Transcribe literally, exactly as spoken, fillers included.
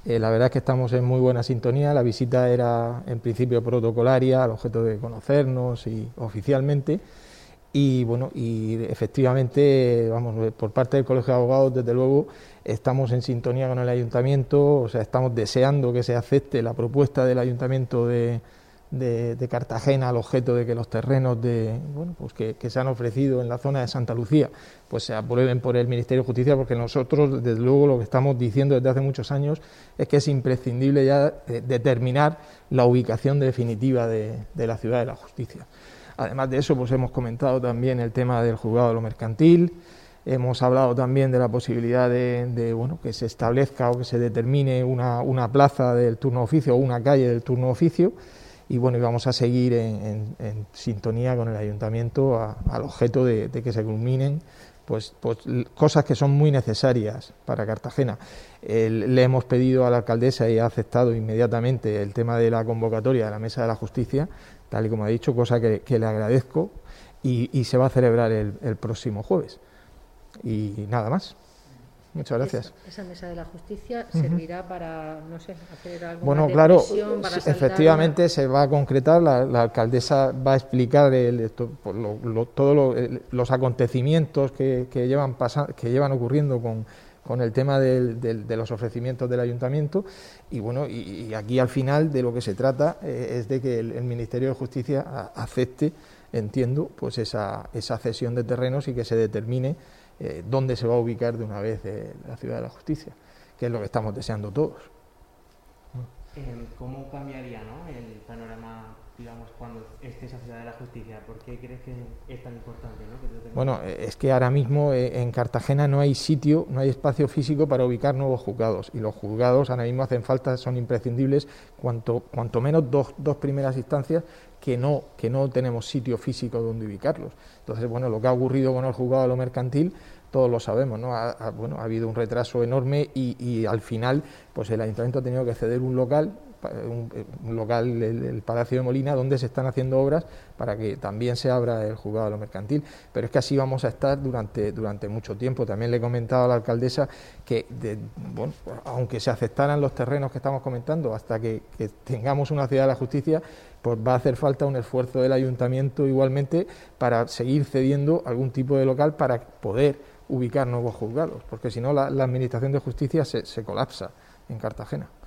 Eh, la verdad es que estamos en muy buena sintonía. La visita era en principio protocolaria, al objeto de conocernos y oficialmente. Y bueno, y efectivamente, vamos, por parte del Colegio de Abogados, desde luego, estamos en sintonía con el Ayuntamiento, o sea, estamos deseando que se acepte la propuesta del Ayuntamiento de, de, de Cartagena al objeto de que los terrenos de, bueno, pues que, que se han ofrecido en la zona de Santa Lucía, pues se aprueben por el Ministerio de Justicia, porque nosotros, desde luego, lo que estamos diciendo desde hace muchos años es que es imprescindible ya eh, determinar la ubicación definitiva de, de la Ciudad de la Justicia. Además de eso, pues hemos comentado también el tema del juzgado de lo mercantil, hemos hablado también de la posibilidad de, de bueno, que se establezca o que se determine una, una plaza del turno oficio o una calle del turno oficio, y bueno, y vamos a seguir en, en, en sintonía con el Ayuntamiento a, al objeto de, de que se culminen pues, pues cosas que son muy necesarias para Cartagena. El, le hemos pedido a la alcaldesa y ha aceptado inmediatamente el tema de la convocatoria de la Mesa de la Justicia, tal y como ha dicho, cosa que, que le agradezco, y, y se va a celebrar el, el próximo jueves. Y nada más. Muchas gracias. Esa, esa Mesa de la Justicia servirá uh-huh. para, no sé, hacer alguna bueno, claro, para efectivamente una... se va a concretar, la, la alcaldesa va a explicar el, lo, lo, todos lo, los acontecimientos que, que, llevan pasa, que llevan ocurriendo con, con el tema del, del, de los ofrecimientos del Ayuntamiento, y bueno, y, y aquí al final de lo que se trata eh, es de que el, el Ministerio de Justicia acepte, entiendo, pues esa, esa cesión de terrenos y que se determine Eh, dónde se va a ubicar de una vez eh, la Ciudad de la Justicia, que es lo que estamos deseando todos. Eh, ¿Cómo cambiaría, ¿no?, el panorama, digamos, cuando esté esa Ciudad de la Justicia? ¿Por qué crees que es tan importante, ¿no? Que tengas... Bueno, es que ahora mismo eh, en Cartagena no hay sitio, no hay espacio físico para ubicar nuevos juzgados, y los juzgados ahora mismo hacen falta, son imprescindibles, cuanto, cuanto menos dos, dos primeras instancias que no, que no tenemos sitio físico donde ubicarlos. Entonces, bueno, lo que ha ocurrido con el juzgado de lo mercantil, todos lo sabemos, ¿no? Ha, ha, bueno, ha habido un retraso enorme y, y al final, pues el Ayuntamiento ha tenido que ceder un local, un, un local, el, el Palacio de Molina, donde se están haciendo obras para que también se abra el juzgado de lo mercantil. Pero es que así vamos a estar durante, durante mucho tiempo. También le he comentado a la alcaldesa que, de, bueno, aunque se aceptaran los terrenos que estamos comentando, hasta que, que tengamos una Ciudad de la Justicia, pues va a hacer falta un esfuerzo del Ayuntamiento igualmente para seguir cediendo algún tipo de local para poder ubicar nuevos juzgados, porque si no la, la Administración de Justicia se, se colapsa en Cartagena.